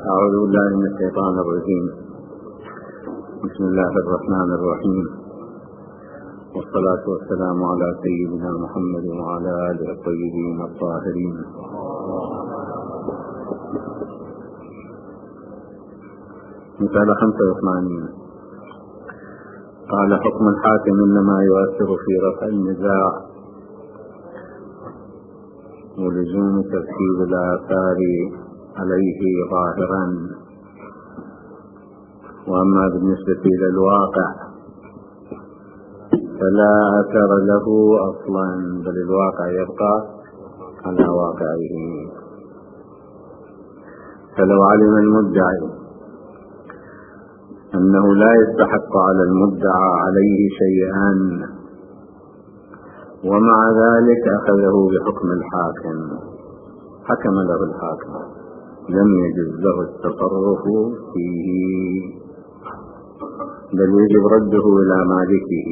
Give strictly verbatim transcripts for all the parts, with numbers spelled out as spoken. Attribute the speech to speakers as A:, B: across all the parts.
A: أعوذ بالله من الشيطان الرجيم. بسم الله الرحمن الرحيم، والصلاة والسلام على سيدنا محمد وعلى آله الطيبين الطاهرين. مثال خمسة وثمانين. قال: حكم الحاكم إنما يؤثر في رفع النزاع ولزوم ترتيب الآثار عليه ظاهرا، وأما بالنسبة إلى الواقع فلا أثر له أصلا، بل الواقع يبقى على واقعه. فلو علم المدعي أنه لا يستحق على المدعى عليه شيئا ومع ذلك أخذه بحكم الحاكم، حكم له الحاكم، لم يجوز له التصرف فيه، بل يجب رده إلى مالكه.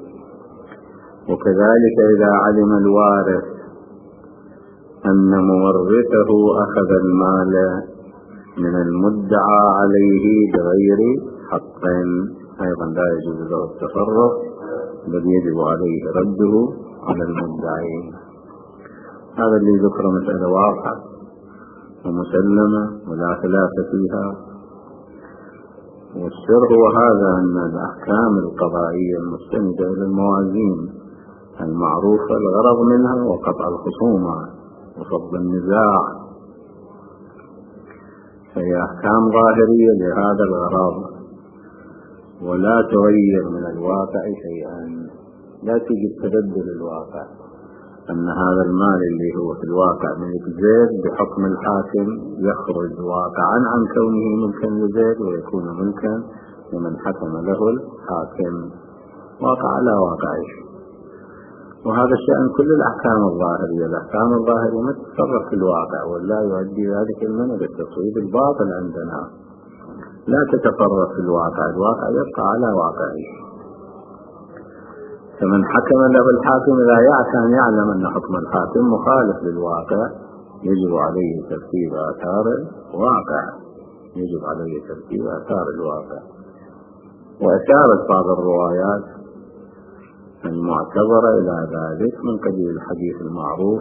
A: وكذلك إذا علم الوارث أن مورثه أخذ المال من المدعى عليه بغير حق، أيضا لا يجوز له التصرف، بل يجب عليه رده على المدعي. هذا اللي ذكر مسألة واضحة ومسلمة ولا خلاف فيها. والسر هو هذا، أن الأحكام القضائية المستندة إلى الموازين المعروفة الغرض منها وقطع الخصومة وفض النزاع، فهي أحكام ظاهرية لهذا الغرض ولا تغير من الواقع شيئا، لا توجد تبدل الواقع، أن هذا المال اللي هو في الواقع ملك زيد بحكم الحاكم يخرج واقعا عن كونه ملكا لزيد ويكون ملكا لمن حكم له الحاكم، واقع على واقعه. وهذا الشأن كل الأحكام الظاهرية. الأحكام الظاهرية ما تتصرف في الواقع، ولا يؤدي ذلك المنع بالتصويب الباطل عندنا، لا تتصرف في الواقع، الواقع يبقى على واقعه. فمن حكم له الحاكم لا يعسى أن يعلم أن حكم الحاكم مخالف للواقع، يجب عليه ترتيب آثار الواقع، يجب عليه ترتيب آثار الواقع. وأشارت بعض الروايات المعتبرة إلى ذلك من قبيل الحديث المعروف: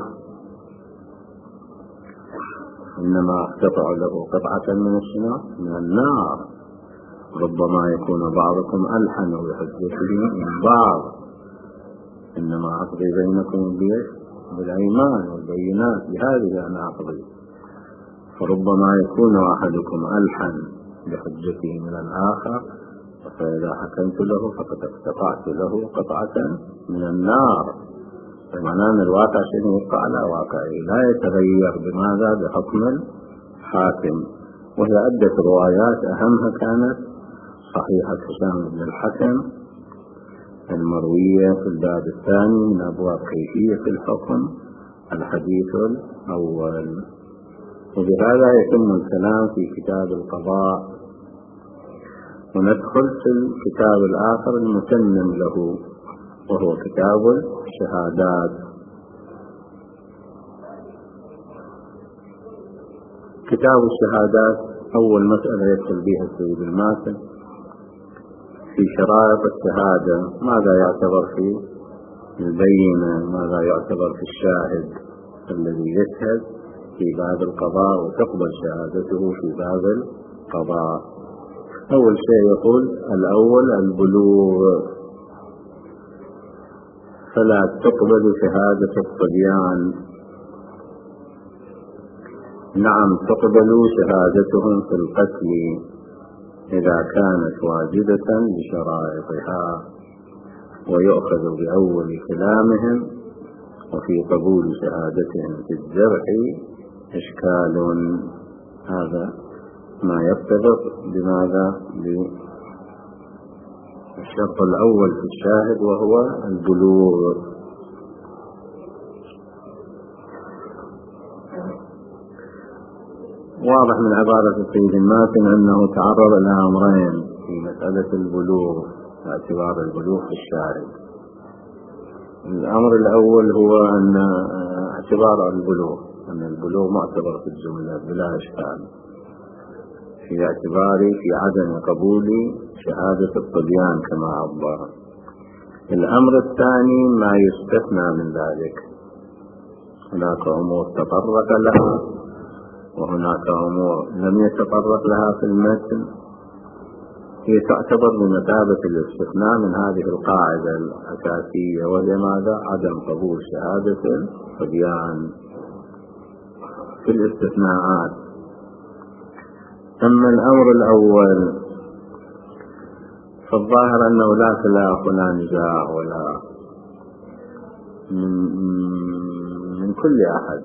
A: إنما أقتطع له قطعة من الشنار من النار، ربما يكون بعضكم ألحن بحجته من بعض، إنما أقضي بينكم بالأيمان والبينات، بهذه أنا أقضي، فربما يكون أحدكم ألحن بحجته من الآخر، فإذا حكمت له فقد اقتطعت له قطعة من النار. فمعنى أن الواقع شيء يبقى على واقعه لا يتغير. بماذا؟ بحكم الحاكم. وهي عدة روايات، أهمها كانت صحيحة هشام بن الحكم المروية في الباب الثاني من أبواب كيفية الحكم، الحديث الأول. وبهذا يتم الكلام في كتاب القضاء، وندخل في الكتاب الآخر المتمم له وهو كتاب الشهادات. كتاب الشهادات أول مسألة يدخل بها السيد الماتن في شرائط الشهادة: ماذا يعتبر في البينة، ماذا يعتبر في الشاهد الذي يشهد في باب القضاء وتقبل شهادته في باب القضاء. أول شيء يقول: الأول البلوغ، فلا تقبل شهادة الصبيان. نعم تقبل شهادتهم في القتل إذا كانت واجدة بشرائطها، ويؤخذ بأول كلامهم، وفي قبول شهادتهم في الجرح إشكال. هذا ما يرتبط بماذا؟ بالشرط الأول في الشاهد وهو البلوغ. واضح من عبارة السيد الماتن أنه تعرض إلى أمرين في مسألة البلوغ، باعتبار البلوغ في الشاهد. الأمر الأول هو أن اعتبار البلوغ، أن البلوغ معتبر في الجملة بلا إشكال. في اعتبار في عدم قبول شهادة الصبيان كما عبر. الأمر الثاني ما يستثنى من ذلك، هناك أمور تطرق لها وهناك أمور لم يتطرق لها في المتن، هي تعتبر بمثابة الاستثناء من هذه القاعدة الأساسية، وهي ماذا؟ عدم قبول شهادة الصبيان في الاستثناءات. أما الأمر الأول فالظاهر أنه لا خلاف ولا نزاع ولا من, من كل أحد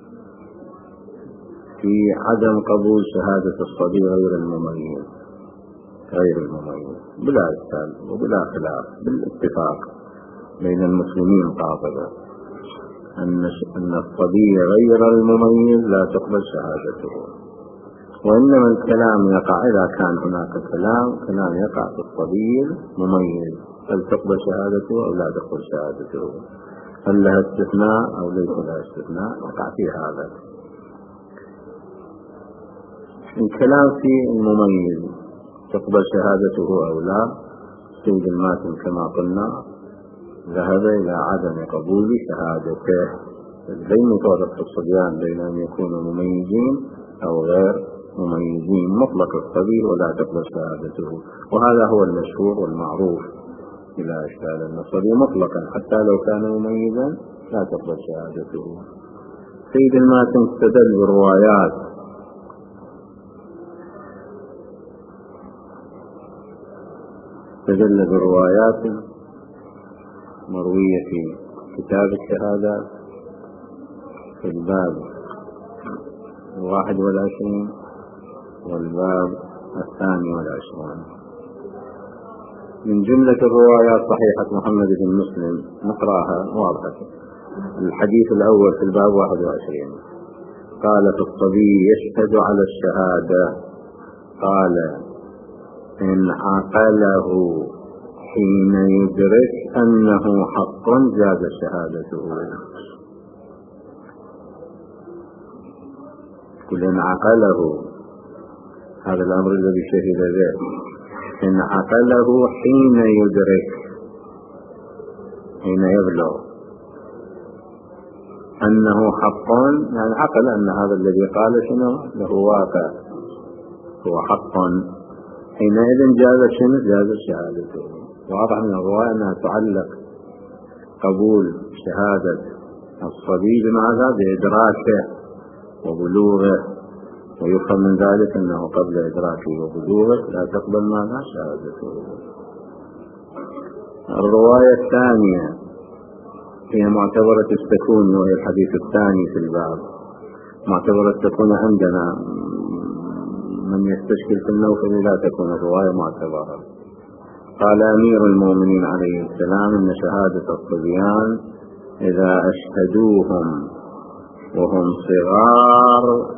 A: في عدم قبول شهادة الصبي غير المميز غير المميز بلا إشكال وبلا خلاف، بالاتفاق بين المسلمين قاطبة أن الصبي غير المميز لا تقبل شهادته. وإنما الكلام يقع إذا كان هناك كلام كلام يقع في الصبي المميز، هل تقبل شهادته أو لا تقبل شهادته، هل لها استثناء أو ليس لها استثناء، يقع في هذا الكلام. في المميز تقبل شهادته أو لا، سيد الماتن كما قلنا ذهب إلى عدم قبول شهادته، لم يفرق في الصبيان بين أن يكونوا مميزين أو غير مميزين، مطلق الصبي ولا تقبل شهادته، وهذا هو المشهور والمعروف بلا إشكال أن الصبي مطلقا حتى لو كان مميزا لا تقبل شهادته. سيد الماتن استدل بالروايات استدل بروايات مروية في كتاب الشهادات في الباب الواحد والعشرين والباب الثاني والعشرين. من جملة الروايات صحيحة محمد بن مسلم، نقرأها واضحة. الحديث الأول في الباب واحد وعشرين قال في الصبي يشهد على الشهادة، قال إن عقله حين يدرك أنه حق جاز شهادته. كل إن عقله، هذا الأمر الذي شهد به، إن عقله حين يدرك حين يبلغ أنه حق، يعني عقل أن هذا الذي قال شنو له واقع هو حق، حينئذ جاز شنو جاز شهادته. واضح من الرواية أنها تعلق قبول شهادة الصبي بماذا؟ بإدراكه وبلوغه، ويفهم من ذلك أنه قبل إدراكه وبلوغه لا تقبل ماذا؟ شهادته. الرواية الثانية هي معتبرة السكون، وهي الحديث الثاني في الباب. معتبرة السكون عندنا من يستشكل في النوفل لا تكون الرواية معتبرة. قال أمير المؤمنين عليه السلام إن شهادة الصبيان إذا أشهدوهم وهم صغار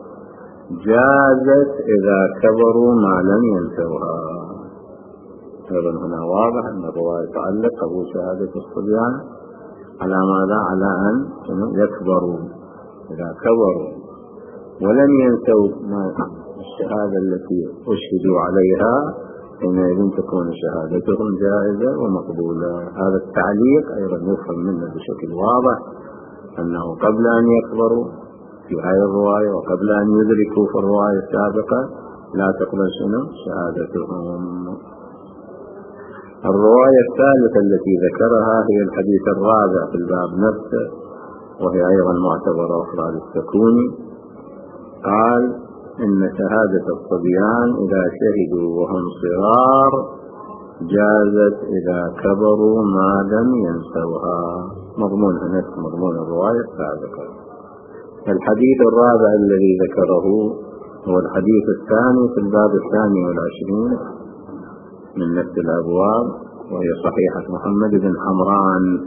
A: جازت إذا كبروا ما لم ينسوها. أيضا هنا واضح أن الرواية تعلق قبول شهادة الصبيان على ماذا؟ على أن يكبروا، إذا كبروا ولم ينسوا الشهادة التي أشهدوا عليها حينئذ تكون شهادتهم جائزة ومقبولة. هذا التعليق أيضا يفهم منه بشكل واضح أنه قبل أن يكبروا في هذه الرواية وقبل أن يدركوا في الرواية السابقة لا تقبل شنو شهادتهم. الرواية الثالثة التي ذكرها هي الحديث الرابع في الباب نفسه، وهي أيضا معتبرة أخرى للسكوني. قال إن شهادة الصبيان إذا شهدوا وهم صغار جازت إذا كبروا ما لم ينسوها. مضمونها نفس مضمون الرواية السابقة. الحديث الرابع الذي ذكره هو الحديث الثاني في الباب الثاني والعشرين من نفس الأبواب، وهي صحيحة محمد بن حمران.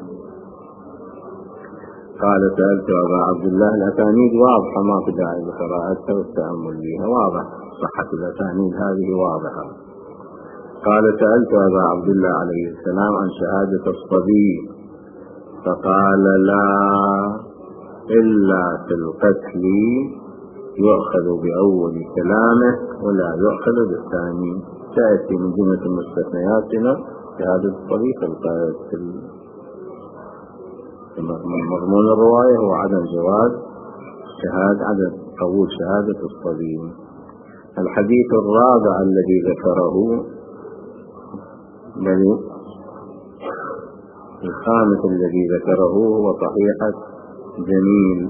A: قال سألت أبا عبد الله، الأسانيد واضحة ما في داعي لقراءتها والتأمل بها، واضح صحة الأسانيد هذه واضحة. قال سألت أبا عبد الله عليه السلام عن شهادة الصبي فقال لا إلا في القتل يؤخذ بأول كلامه ولا يؤخذ بالثاني. تأتي من جملة المستثنيات في هذا الطريق القائد من مضمون الرواية هو عدم جواز شهادة عدم قبول شهادة الصبي. الحديث الرابع الذي ذكره بل الخامس الذي ذكره هو صحيحة جميل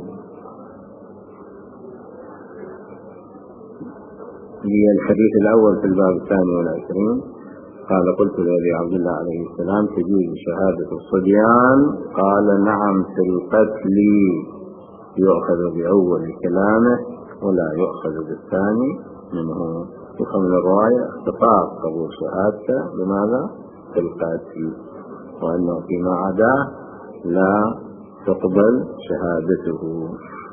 A: هي الحديث الأول في الباب الثاني والعشرين. قال قلت لأبي عبد الله عليه السلام تجوز شهادة الصبيان؟ قال نعم في القتل يؤخذ بأول كلامه ولا يؤخذ بالثاني منه. يفهم الرواية اختصاص قبول شهادته بماذا؟ في القتل، وأنه فيما عداه لا تقبل شهادته.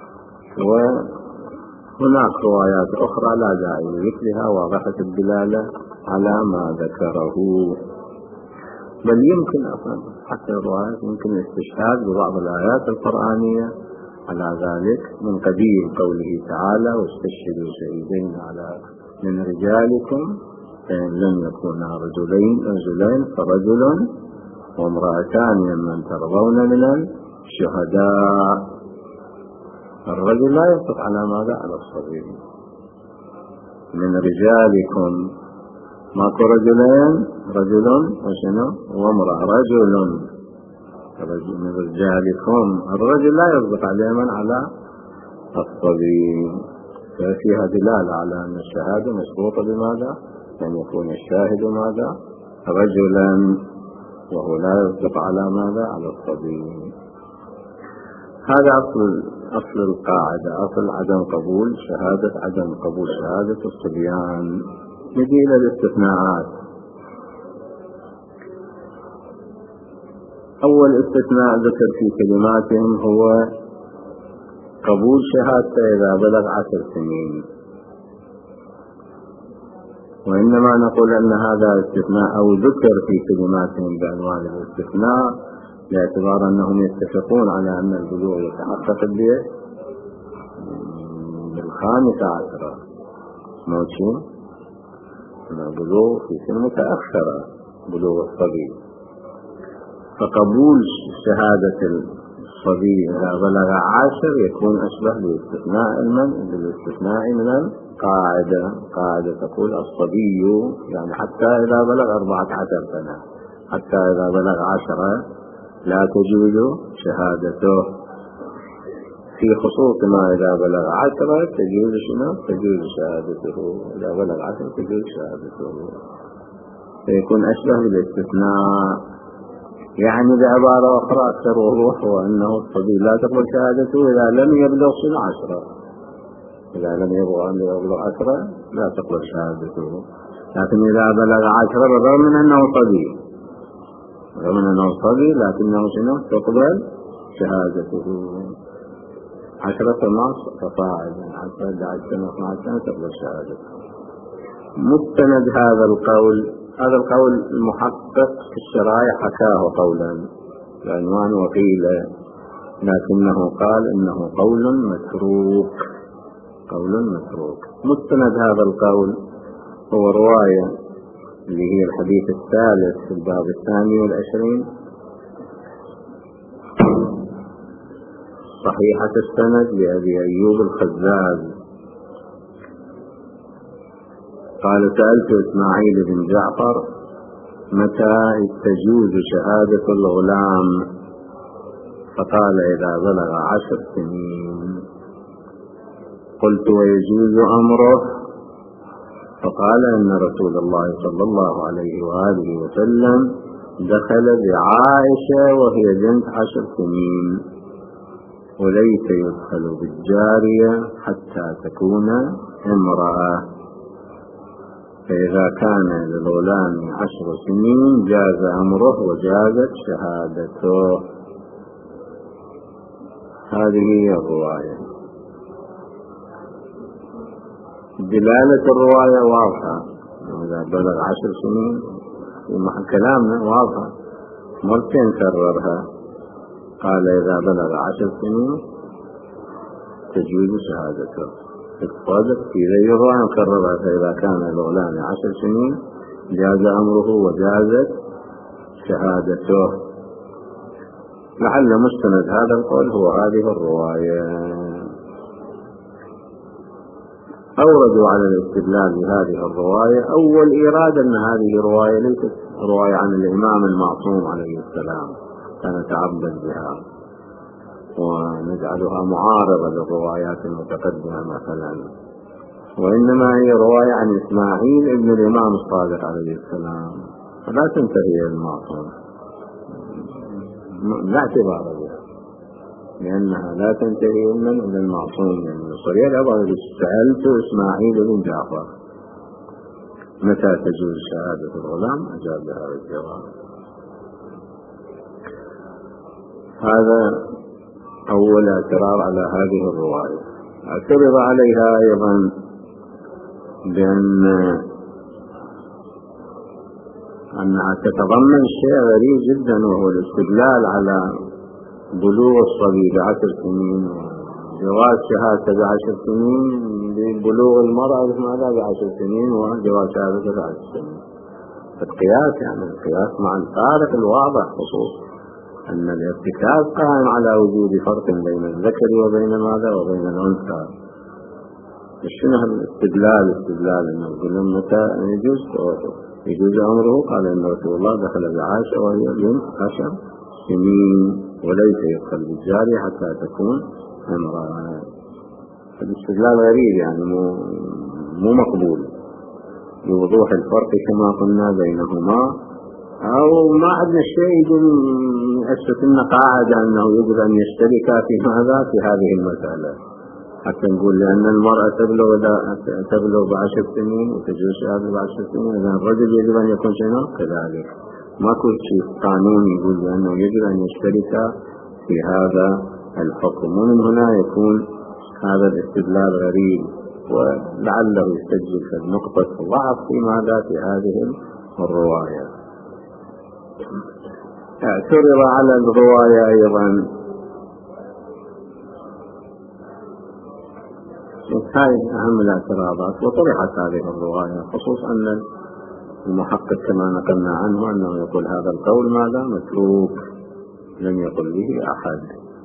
A: وهناك روايات أخرى لا داعي لذكرها واضحة الدلالة على ما ذكره، بل يمكن أصلا حتى الروايات يمكن الاستشهاد ببعض الآيات القرآنية على ذلك، من قبيل قوله تعالى واستشهدوا شهيدين على من رجالكم فإن لم يكونا رجلين رجلين فرجل وامرأتان ممن ترضون من الشهداء. الرجل لا ينطق على ماذا؟ على الصغير. من رجالكم ماكو رجلين، رجل وشنو وامرأة، رجل رجل من رجالكم. الرجل لا ينطق عليه من على الصغير، ففيها دلالة على أن الشهادة مشروطة بماذا؟ أن يكون الشاهد ماذا؟ رجلا، وهو لا يصدق على ماذا؟ على الصبي. هذا أصل أصل القاعدة، أصل عدم قبول شهادة عدم قبول شهادة الصبيان. نجي إلى الاستثناءات. أول استثناء ذكر في كلماتهم هو قبول شهادته إذا بلغ عشر سنين، وإنما نقول أن هذا استثناء أو ذكر في كلماتهم بعنوان الاستثناء باعتبار أنهم يتفقون على أن البلوغ يتحقق بالخامسة عشرة، موجود البلوغ في سن متأخرة بلوغ الصبي. فقبول شهادة الصبي إذا بلغ عشر يكون أشبه بالاستثناء من بالاستثناء من القاعدة. قاعدة تقول الصبي يعني حتى إذا بلغ أربعة عشر سنة، حتى إذا بلغ عشرة لا تجوز شهادته، في خصوص ما إذا بلغ عشرة تجوز شنو؟ تجوز شهادته. إذا بلغ عشرة تجوز شهادته، فيكون أشبه بالاستثناء. يعني بعبارة أخرى أكثر وضوح، هو أنه الصبي لا تقبل شهادته إذا لم يبلغ سن عشرة، إذا لم يبلغ عشرة لا تقبل شهادته. لكن إذا بلغ عشرة بالرغم من أنه صبي، رغم من أنه صبي لكنه شنو؟ تقبل شهادته. عشرة سنوات فصاعد، عشرة إحدى سنة اثنتا عشرة سنة تقبل شهادته. مستند هذا القول، هذا القول المحقق في الشرائع حكاه قولا بعنوان وقيل، لكنه قال إنه قول متروك، قول متروك. مستند هذا القول هو رواية اللي هي الحديث الثالث في الباب الثاني والعشرين صحيحة السند لأبي أيوب الخزاز قال سألت إسماعيل بن جعفر متى تجوز شهادة الغلام؟ فقال إذا بلغ عشر سنين. قلت ويجوز أمره؟ فقال إن رسول الله صلى الله عليه وآله وسلم دخل بعائشة وهي بنت عشر سنين، وليس يدخل بالجارية حتى تكون امرأة، فإذا كان للغلام عشر سنين جاز أمره وجازت شهادته. هذه هي الرواية. دلالة الرواية واضحة، إذا بلغ عشر سنين ومع كلامنا واضحة، مرتين كررها. قال إذا بلغ عشر سنين تجوز شهادته. الصادق في ذي الرواية مكررة، فإذا كان الغلام عشر سنين جاز أمره وجازت شهادته. لعل مستند هذا القول هو هذه الرواية. أوردوا على الاستدلال بهذه الرواية أول إيراد أن هذه رواية ليست رواية عن الإمام المعصوم عليه السلام فنتعبد بها ونجعلها معارضة للروايات المتقدمة مثلا، وإنما هي رواية عن إسماعيل ابن الإمام الصادق عليه السلام، فلا تنتهي إلى المعصوم، لا اعتبار بها لأنها لا تنتهي من إلى المعصوم. يعني الصريح الأول سألت إسماعيل بن جعفر متى تجوز شهادة الغلام، أجاب هذا الجواب. هذا أول اعتراض على هذه الرواية. اعترض عليها أيضا بأن أنها تتضمن شيء غريب جدا، وهو الاستدلال على بلوغ الصبي بعشر سنين وجواز شهادته بعشر سنين ببلوغ المرأة ماذا بعشر سنين وجواز شهادته بعشر سنين. القياس يعني القياس مع الفارق الواضح، خصوص أن الارتكاز قائم على وجود فرق بين الذكر وبين ماذا وبين الأنثى. شنو الاستدلال؟ استدلال أنه يقول متى يجوز يجوز أمره، قال إن رسول الله دخل بعائشة وهي بنت عشر سنين وليس يدخل بالجارية حتى تكون امرأة. الاستدلال غريب يعني مو مو مقبول لوضوح الفرق كما قلنا بينهما، أو ما عندنا شيء يقول أسس لنا قاعدة أنه يجب أن يشتركا في ماذا في هذه المسألة حتى نقول لأن المرأة تبلغ تبلغ بعشر سنين وتجوز شهادة بعشر سنين، إذا الرجل يجب أن يكون شنو كذلك. ما كل شيء قانون يقول بأنه يجب أن يشترك في هذا الحكم، ومن هنا يكون هذا الاستدلال غريب، ولعله يسجل في نقطة ضعف في ماذا في هذه الرواية. اعترض على الرواية أيضا، هاي أهم الاعتراضات، وطرحت هذه الرواية، خصوصا أن المحقق كما نقلنا عنه أنه يقول هذا القول ماذا متروك لم يقل به أحد.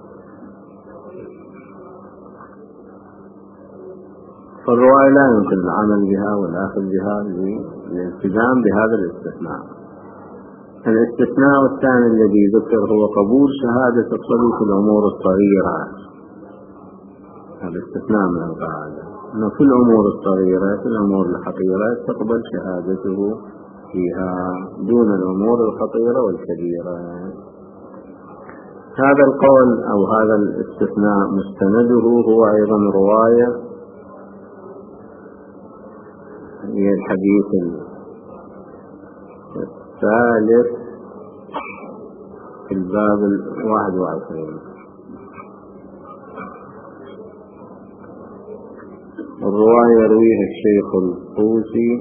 A: فالرواية لا يمكن العمل بها والأخذ بها للالتزام بهذا الاستثناء. الاستثناء الثاني الذي ذكر هو قبول شهادة الصبي في الأمور الصغيرة. الاستثناء من القاعدة أنه في الأمور الصغيرة في الأمور الحقيرة تقبل شهادته فيها دون الأمور الخطيرة والكبيرة. هذا القول أو هذا الاستثناء مستنده هو أيضا رواية هي الحديث الثالث في الباب الواحد وعشرين. الرواية يرويها الشيخ الطوسي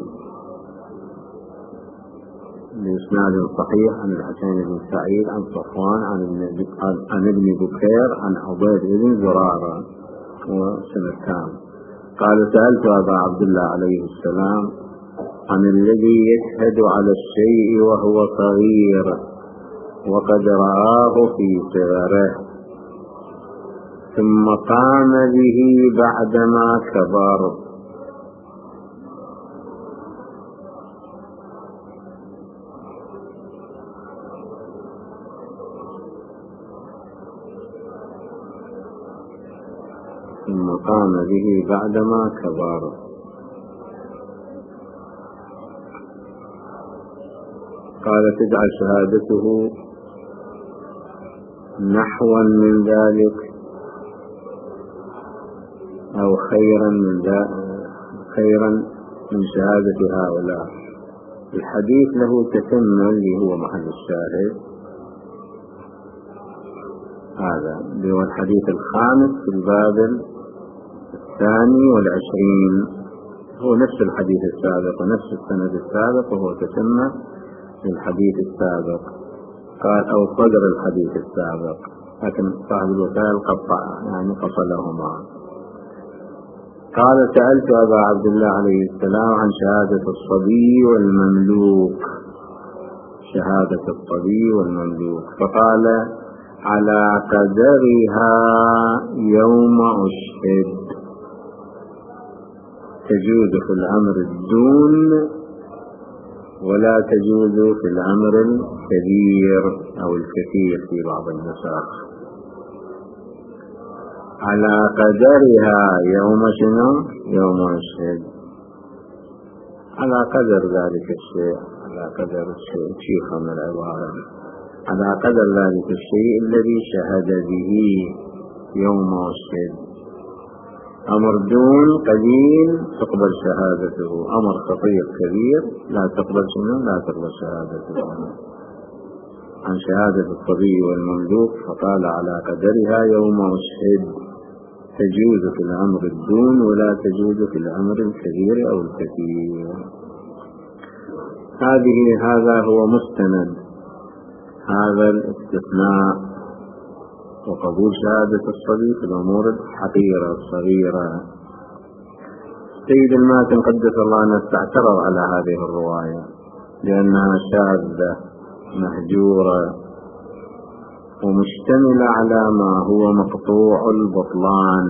A: بإسناد صحيح عن الحسين بن سعيد عن صفوان عن ابن عن ابن بكير عن عبيد بن زرارة وسنتان قال سألت أبا عبد الله عليه السلام عن الذي يشهد على الشيء وهو صغير وقد رآه في صغره ثم قام به بعدما كبر. ثم قام به بعدما كبر. قال تجعل شهادته نحوا من ذلك أو خيرا من خيرا من شهادة هؤلاء. الحديث له تتمة اللي هو محل الشاهد، هذا اللي هو الحديث الخامس في الباب الثاني والعشرين، هو نفس الحديث السابق ونفس السند السابق، وهو تتمة للحديث السابق، قال أو صدر الحديث السابق، لكن صاحب الوكالة قطع يعني فصلهما. قال سألت أبا عبد الله عليه السلام عن شهادة الصبي والمملوك، شهادة الصبي والمملوك، فقال على قدرها يوم أشهد، تجوز في الأمر الدون ولا تجوز في الأمر الكبير أو الكثير في بعض النسخ. على قدرها يوم شنو؟ يوم أشهد، على قدر ذلك الشيء، على قدر الشيء شيخا من العبارة، على قدر ذلك الشيء الذي شهد به يوم أشهد. أمر دون قليل تقبل شهادته، أمر خطير كبير لا تقبل شنو؟ لا تقبل شهادته. عن شهادة الصبي والمملوك فقال على قدرها يوم أشهد، تجوز في الأمر الدون ولا تجوز في الأمر الكبير أو الكثير. هذه هذا هو مستند هذا الاستثناء وقبول شهادة الصبي في الأمور الحقيرة الصغيرة. سيد الماتن قدس الله نفسه اعترض على هذه الرواية لأنها شاذة مهجورة ومشتملة على ما هو مقطوع البطلان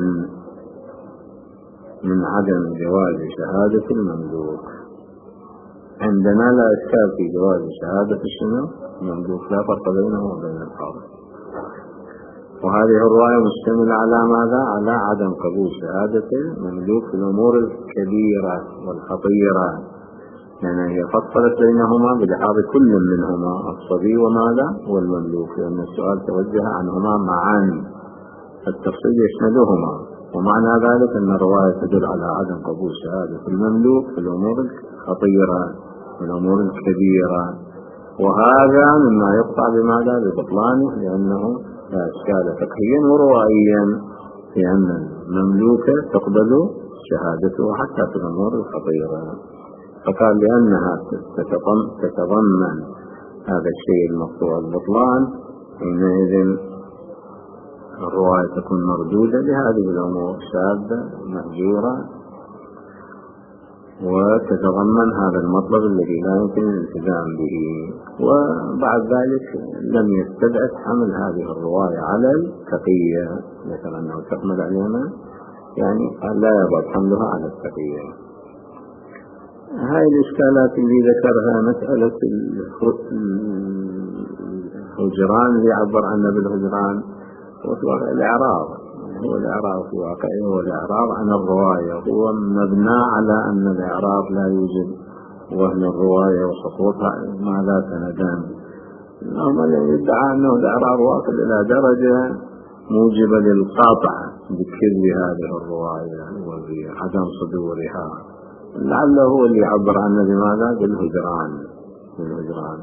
A: من عدم جواز شهادة المملوك. عندنا لا إشكال في جواز شهادة الشنو؟ المملوك، لا فرق بينه وبين الحاضر. وهذه الرواية مشتملة على ماذا؟ على عدم قبول شهادة المملوك في الأمور الكبيرة والخطيرة، لأن يعني هي فصلت بينهما بلحاظ كل منهما الصبي وماذا؟ والمملوك، لأن السؤال توجه عنهما معا، التفصيل يشملهما، ومعنى ذلك أن الرواية تدل على عدم قبول شهادة المملوك في الأمور الخطيرة في الأمور الكبيرة، وهذا مما يقطع بماذا؟ ببطلانه، لأنه لا إشكال فقهيا وروائيا في أن المملوكة تقبل شهادته حتى في الأمور الخطيرة. فقال لأنها تتضمن هذا الشيء المقطوع البطلان، حينئذ الرواية تكون مردودة لهذه الأمور شاذة مهجورة وتتضمن هذا المطلب الذي لا يمكن الالتزام به. وبعد ذلك لم يستبعد حمل هذه الرواية على التقية، مثلا أنه تحمل علينا، يعني لا يبعد حملها على التقية. هاي الإشكالات اللي ذكرها مسألة الهجران اللي عبر عنها بالهجران وفي الإعراض، هو الإعراض في واقعه هو الإعراض عن الرواية، هو مبنى على أن الإعراض لا يوجد وهن الرواية وسقوطها ما لا سندان. الأمر يدعى أنه الإعراض واصل إلى درجة موجبة للقاطع بكذب هذه الرواية وبعدم صدورها، لعله هو اللي يعبر عنه بماذا؟ بالهجران، بالهجران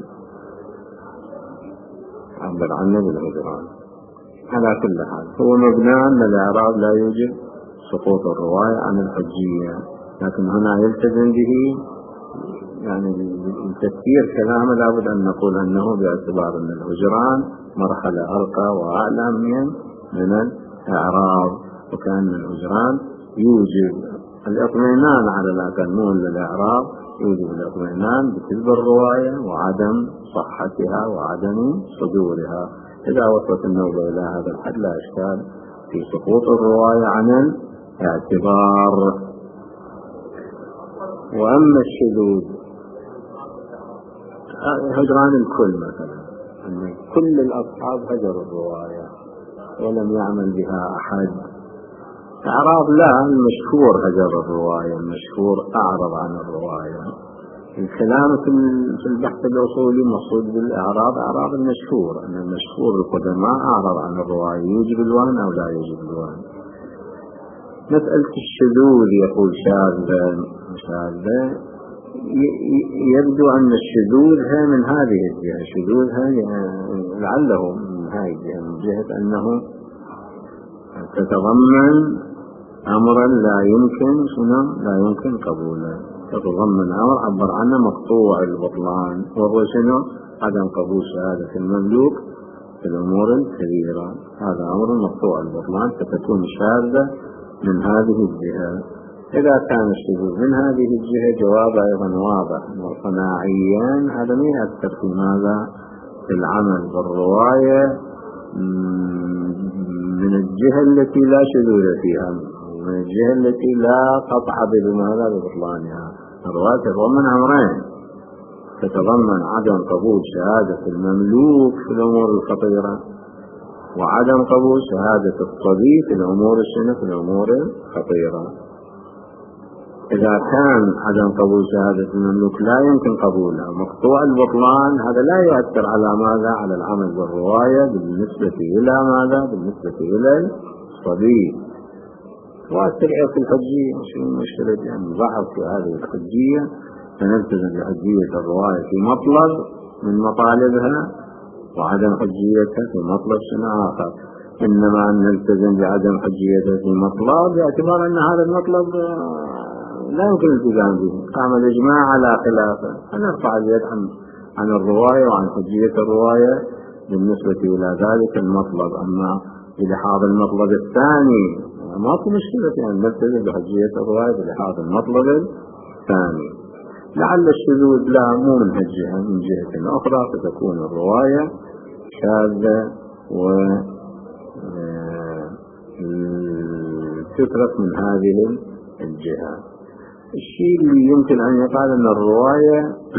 A: عبر عنه بالهجران. على كل حال هو مبنى أن الإعراض لا يوجد سقوط الرواية عن الحجية، لكن هنا يلتزم به، يعني التفسير كلامه لابد أن نقول أنه باعتبار أن الهجران مرحلة أرقى وأعلى من من الإعراض، وكأن الهجران يوجب الاطمئنان على الأقل، مو الإعراض يوجب الاطمئنان بكذب الرواية وعدم صحتها وعدم صدورها. إذا وصلت النوبة إلى هذا الحد لا إشكال في سقوط الرواية عن الاعتبار. وأما الشذوذ هجران الكل، مثلا أن كل الأصحاب هجروا الرواية ولم يعمل بها أحد. إعراض لا، المشهور هجر الرواية، المشهور أعرض عن الرواية. الكلام في البحث الأصولي مقصود بالإعراض أعراض المشهور، أن المشهور القدماء أعرض عن الرواية يوجب الوهن أو لا يوجب الوهن. مسألة الشذوذ يقول شاذة شاذة، يبدو أن الشذوذ من هذه الجهة، شذوذها لعله من هذه الجهة، من جهة أنه تتضمن أمرا لا يمكن شنو لا يمكن قبوله، تتضمن أمر عبر عنه مقطوع البطلان، وهو شنو؟ عدم قبول شهادة المملوك في الأمور الكبيرة. هذا أمر مقطوع البطلان، فتكون شاذة من هذه الجهة. إذا كان الشذوذ من هذه الجهة جواب أيضا واضح، والصناعيان هذا ما يأثر في ماذا؟ في العمل بالرواية من الجهة التي لا شذوذ فيها، من الجهة التي لا قطع بماذا؟ ببطلانها. الرواية تتضمن أمرين، تتضمن عدم قبول شهادة المملوك في الأمور الخطيرة، وعدم قبول شهادة الصبي في الأمور الشنة في الأمور الخطيرة. إذا كان عدم قبول شهادة المملوك لا يمكن قبولها مقطوع البطلان، هذا لا يؤثر على ماذا؟ على العمل بالرواية بالنسبة إلى ماذا؟ بالنسبة إلى الصبي. والترعية في الحجية مش المشكلة، يعني ضعف في هذه الحجية، فنلتزم بحجية الرواية في مطلب من مطالبها، وعدم حجيتها في مطلب شنو آخر. إنما أن نلتزم بعدم حجيتها في مطلب باعتبار أن هذا المطلب لا يمكن الالتزام به، قام الإجماع على خلافه، فنرفع اليد عن عن الرواية وعن حجية الرواية بالنسبة إلى ذلك المطلب. أما بلحاظ المطلب الثاني ما في مشكلة، يعني نلتزم بحجية الرواية بلحاظ المطلب الثاني. لعل الشذوذ لا مو من هالجهة، من جهة أخرى فتكون الرواية شاذة و تترك من هذه الجهة. الشيء اللي يمكن أن يقال أن الرواية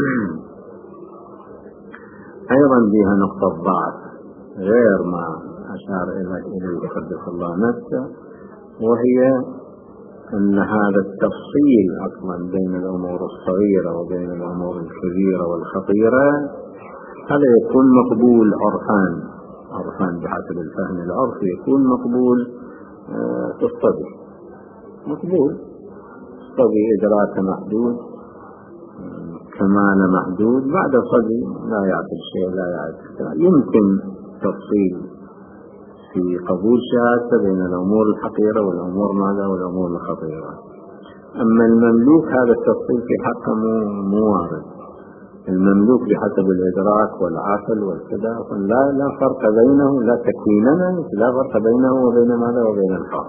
A: أيضا بها نقطة ضعف غير ما أشار إليه قدس الله نفسه، وهي أن هذا التفصيل أصلا بين الأمور الصغيرة وبين الأمور الكبيرة والخطيرة هذا يكون مقبول عرفان عرفان بحسب الفهم العرفي، يكون مقبول في الصبي، مقبول الصبي إدراك محدود، كمال محدود، بعد صبي لا يعقل شيء لا يعقل. يمكن تفصيل في قبول شهادة بين الأمور الحقيرة والأمور ماذا؟ والأمور الخطيرة. أما المملوك هذا التفصيل في حقه مو وارد. المملوك بحسب الإدراك والعقل والكذا لا لا فرق بينه، لا تكويننا لا فرق بينه وبين ماذا؟ وبين الحق.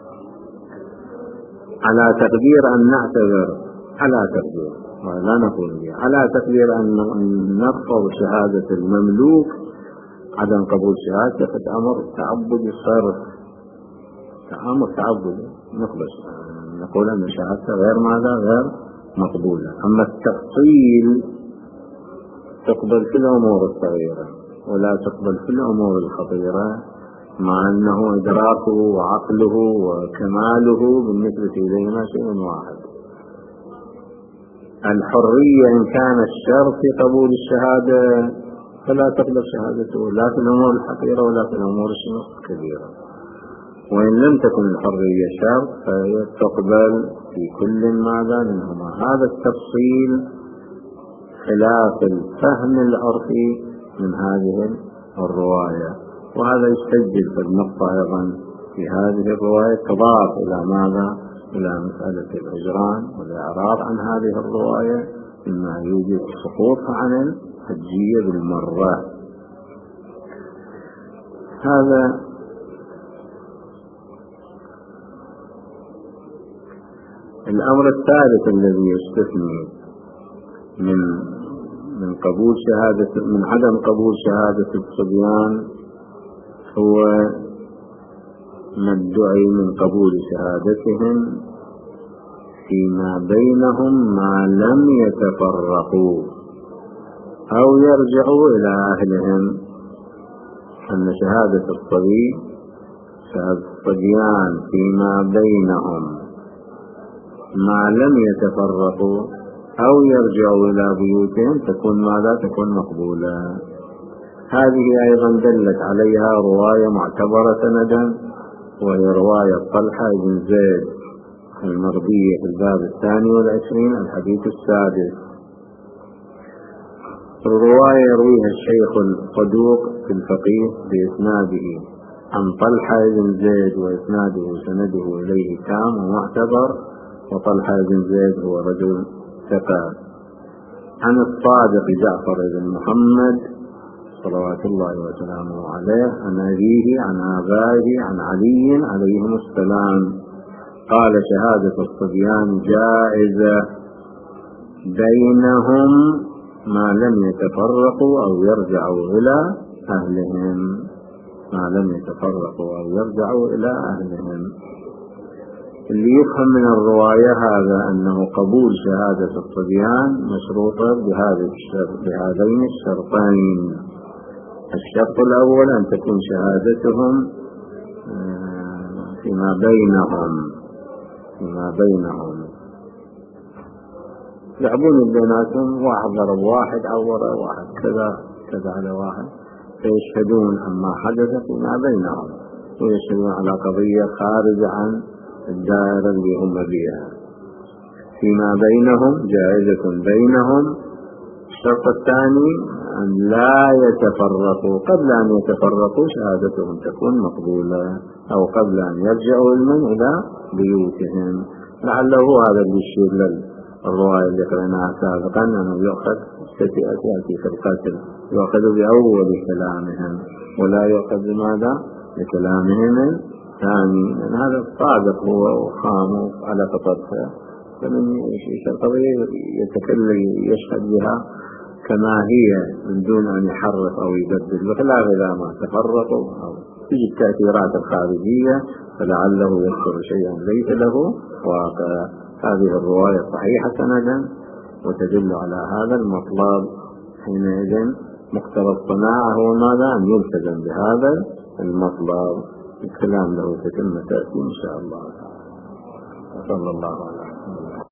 A: على تقدير أن نعتبر على تقدير ولا نقول به على تقدير أن نرفض شهادة المملوك، عدم قبول شهادته قد أمر تعبدي صرف، أمر تعبدي نقبل، نقول أن شهادته غير ماذا؟ غير مقبولة. أما التفصيل تقبل في الأمور الصغيرة ولا تقبل في الأمور الخطيرة، مع أنه إدراكه وعقله وكماله بالنسبة إليهما شيء واحد. الحرية إن كان الشرط في قبول الشهادة فلا تقبل شهادته لا في الأمور الحقيرة ولا في الأمور الكبيرة، وإن لم تكن الحرية شرط فتقبل في كل ماذا منهما. هذا التفصيل خلاف الفهم العرفي من هذه الرواية، وهذا يسجل في النقطة أيضا في هذه الرواية تضاف إلى ماذا؟ إلى مسألة الإجرام والإعراض عن هذه الرواية، مما يوجد سقوطها عن الحجية بالمرة. هذا الأمر الثالث الذي يستثني من من قبول شهادة من عدم قبول شهادة الصبيان هو ما ادعي من قبول شهادتهم فيما بينهم ما لم يتفرقوا أو يرجعوا إلى أهلهم، أن شهادة الصبي شهادة الصبيان فيما بينهم ما لم يتفرقوا أو يرجعوا إلى بيوتهم تكون ماذا؟ تكون مقبولة. هذه أيضا دلت عليها رواية معتبرة سندا، وهي رواية طلحة بن زيد المرضية في الباب الثاني والعشرين الحديث السادس. الرواية يرويها الشيخ الصدوق في الفقيه بإسناده عن طلحة بن زيد، وإسناده سنده إليه تام ومعتبر، وطلحة بن زيد هو رجل ثقة. عن الصادق جعفر بن محمد صلوات الله وسلامه عليه عن أبيه عن آبائه عن علي عليهم السلام قال شهادة الصبيان جائزة بينهم ما لم يتفرقوا أو يرجعوا إلى أهلهم، ما لم يتفرقوا أو يرجعوا إلى أهلهم. اللي يفهم من الرواية هذا أنه قبول شهادة الصبيان مشروطة بهذه الشرط بهذين الشرطين. الشرط الأول أن تكون شهادتهم فيما بينهم فيما بينهم يلعبون بيناتهم، واحد ضرب واحد عوره واحد كذا كذا على واحد، فيشهدون عما حدث فيما بينهم ويشهدون على قضية خارجة عن الدائرة اللي هم بها. فيما بينهم جائزة بينهم. الشرط الثاني أن لا يتفرقوا، قبل أن يتفرقوا شهادتهم تكون مقبولة، أو قبل أن يرجعوا إلى بيوتهم. لعله هذا اللي يشير للرواية اللي قرأناها سابقا أنه يؤخذ ستأتي في القتل يؤخذ بأول كلامهم ولا يؤخذ بماذا؟ بكلامهم الثاني، لأن هذا صادق هو وخام على خطرته، فمن القضية يتكلم يشهد بها كما هي من دون أن يحرف أو يبدل، بخلاف إذا ما تفرقوا أو تجي التأثيرات الخارجية فلعله يذكر شيئا ليس له واقع. هذه الرواية صحيحة سندا وتدل على هذا المطلب. حينئذ مقتضى الصناعة هو ماذا؟ أن يلتزم بهذا المطلب. الكلام له تتم تأتي إن شاء الله. صلى الله عليه وسلم.